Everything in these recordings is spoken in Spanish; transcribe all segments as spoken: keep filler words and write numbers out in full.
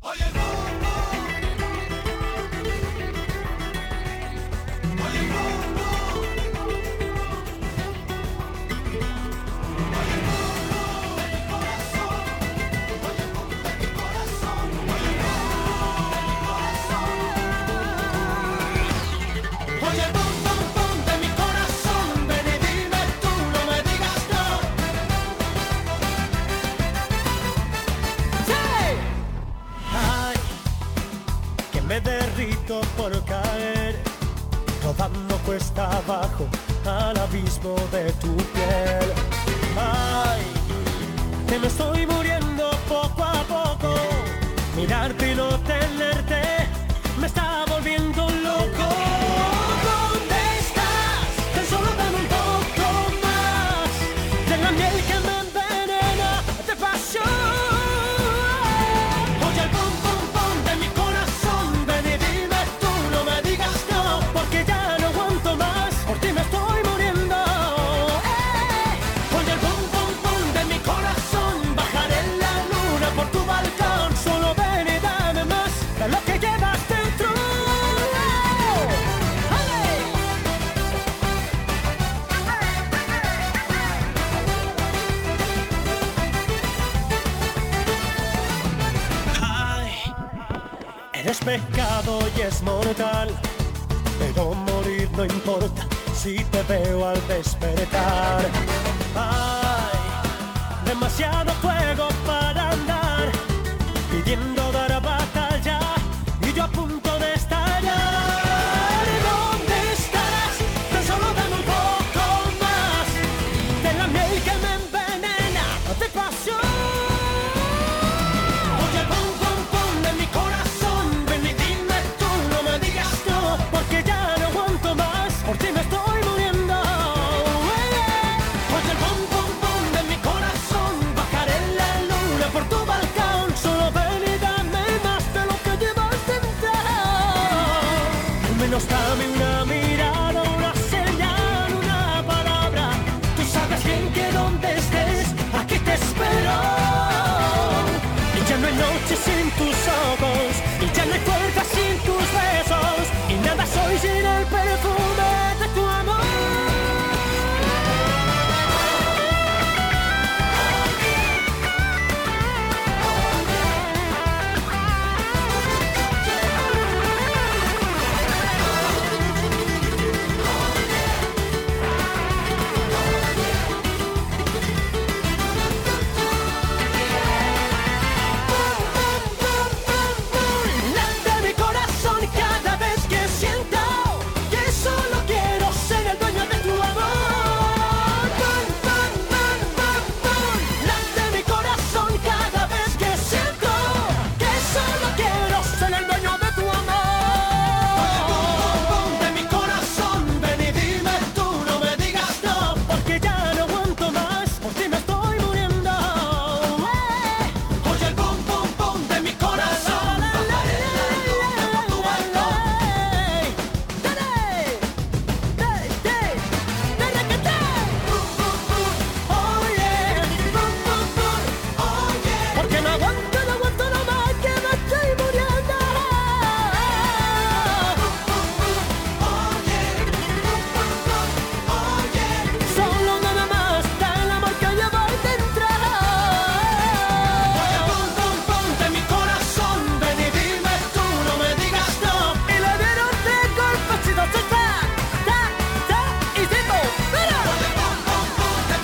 Me derrito por caer, rodando cuesta abajo al abismo de tu piel. Ay, que me estoy muriendo poco a poco. Mirarte y no tenerte me está volviendo loco. ¿Dónde estás? Tan solo dame un poco más de la miel que me envenena de pasión. Es pecado y es mortal, pero morir no importa si te veo al despertar. Hay demasiado fuego para andar, pidiendo dar batalla y yo a punto de estallar. ¿Dónde estás? Tan solo dame un poco más de la miel que me envenena de pasión. Dame una mirada, una señal, una palabra. Tú sabes bien que donde estés, aquí te espero. Y ya no hay noche sin tus ojos, y ya no hay fuerza sin tus besos, y nada soy sin el perfume de tu amor.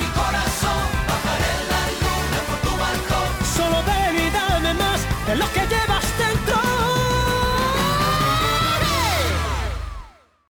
Lo que